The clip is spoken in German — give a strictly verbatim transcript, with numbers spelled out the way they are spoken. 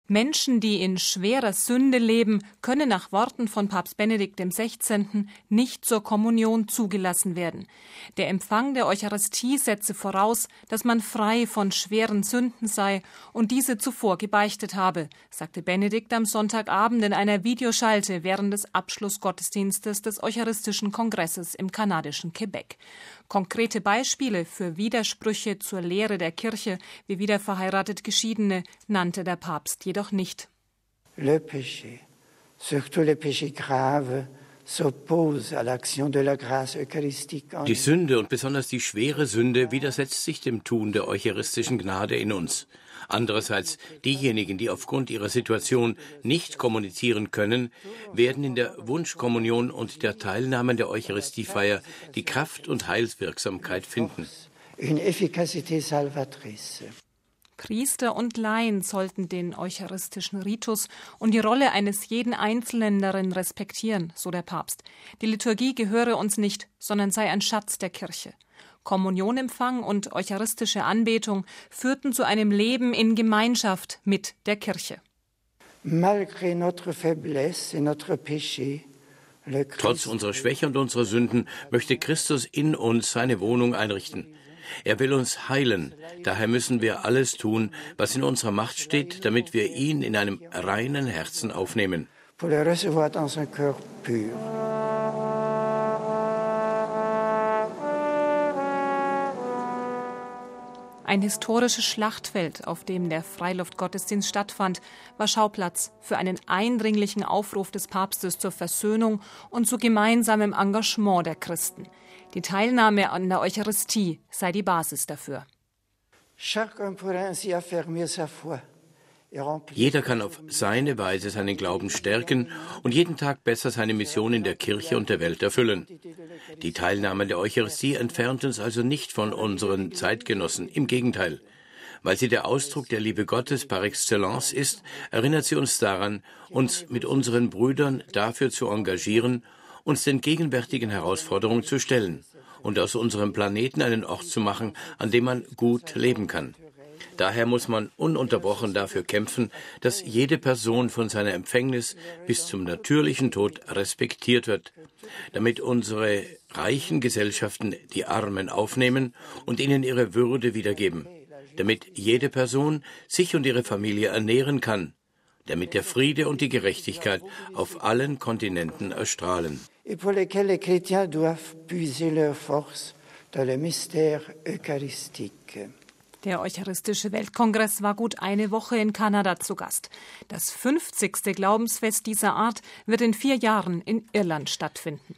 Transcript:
Menschen, die in schwerer Sünde leben, können nach Worten von Papst Benedikt dem Sechzehnten nicht zur Kommunion zugelassen werden. Der Empfang der Eucharistie setze voraus, dass man frei von schweren Sünden sei und diese zuvor gebeichtet habe, sagte Benedikt am Sonntagabend in einer Videoschalte während des Abschlussgottesdienstes des Eucharistischen Kongresses im kanadischen Quebec. Konkrete Beispiele für Widersprüche zur Lehre der Kirche, wie wiederverheiratet Geschiedene, nannte der Papst jedoch nicht. Le péché, surtout le péché grave, s'oppose à l'action de la grâce eucharistique en Die Sünde und besonders die schwere Sünde widersetzt sich dem Tun der eucharistischen Gnade in uns. Andererseits, diejenigen, die aufgrund ihrer Situation nicht kommunizieren können, werden in der Wunschkommunion und der Teilnahme an der Eucharistiefeier die Kraft und Heilswirksamkeit finden. une efficacité salvatrice. Priester und Laien sollten den eucharistischen Ritus und die Rolle eines jeden Einzelnen darin respektieren, so der Papst. Die Liturgie gehöre uns nicht, sondern sei ein Schatz der Kirche. Kommunionempfang und eucharistische Anbetung führten zu einem Leben in Gemeinschaft mit der Kirche. Malgré notre faiblesse et notre péché, le Christ Trotz unserer Schwäche und unserer Sünden möchte Christus in uns seine Wohnung einrichten. Er will uns heilen. Daher müssen wir alles tun, was in unserer Macht steht, damit wir ihn in einem reinen Herzen aufnehmen. pour le recevoir dans un cœur pur. Ein historisches Schlachtfeld, auf dem der Freiluftgottesdienst stattfand, war Schauplatz für einen eindringlichen Aufruf des Papstes zur Versöhnung und zu gemeinsamem Engagement der Christen. Die Teilnahme an der Eucharistie sei die Basis dafür. Chacun pourra ainsi affermir sa foi. Jeder kann auf seine Weise seinen Glauben stärken und jeden Tag besser seine Mission in der Kirche und der Welt erfüllen. Die Teilnahme an der Eucharistie entfernt uns also nicht von unseren Zeitgenossen. Im Gegenteil. Weil sie der Ausdruck der Liebe Gottes par excellence ist, erinnert sie uns daran, uns mit unseren Brüdern dafür zu engagieren, uns den gegenwärtigen Herausforderungen zu stellen und aus unserem Planeten einen Ort zu machen, an dem man gut leben kann. Daher muss man ununterbrochen dafür kämpfen, dass jede Person von seiner Empfängnis bis zum natürlichen Tod respektiert wird, damit unsere reichen Gesellschaften die Armen aufnehmen und ihnen ihre Würde wiedergeben, damit jede Person sich und ihre Familie ernähren kann, damit der Friede und die Gerechtigkeit auf allen Kontinenten erstrahlen. Et pour lesquels les chrétiens doivent puiser leur force dans le mystère eucharistique. Der Eucharistische Weltkongress war gut eine Woche in Kanada zu Gast. Das fünfzigste Glaubensfest dieser Art wird in vier Jahren in Irland stattfinden.